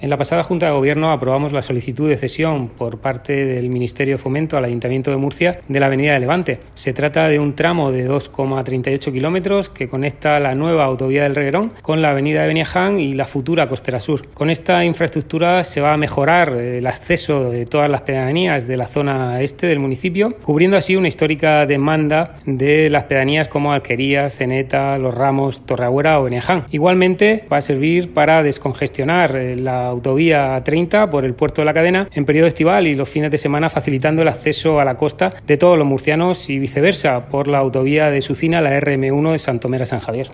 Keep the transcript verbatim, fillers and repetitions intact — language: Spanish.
En la pasada Junta de Gobierno aprobamos la solicitud de cesión por parte del Ministerio de Fomento al Ayuntamiento de Murcia de la Avenida de Levante. Se trata de un tramo de dos coma treinta y ocho kilómetros que conecta la nueva autovía del Reguerón con la Avenida de Beniaján y la futura Costera Sur. Con esta infraestructura se va a mejorar el acceso de todas las pedanías de la zona este del municipio, cubriendo así una histórica demanda de las pedanías como Alquerías, Ceneta, Los Ramos, Torreagüera o Beniaján. Igualmente va a servir para descongestionar la autovía A treinta por el puerto de la Cadena en periodo estival y los fines de semana, facilitando el acceso a la costa de todos los murcianos y viceversa por la autovía de Sucina, la R M uno de Santomera-San Javier.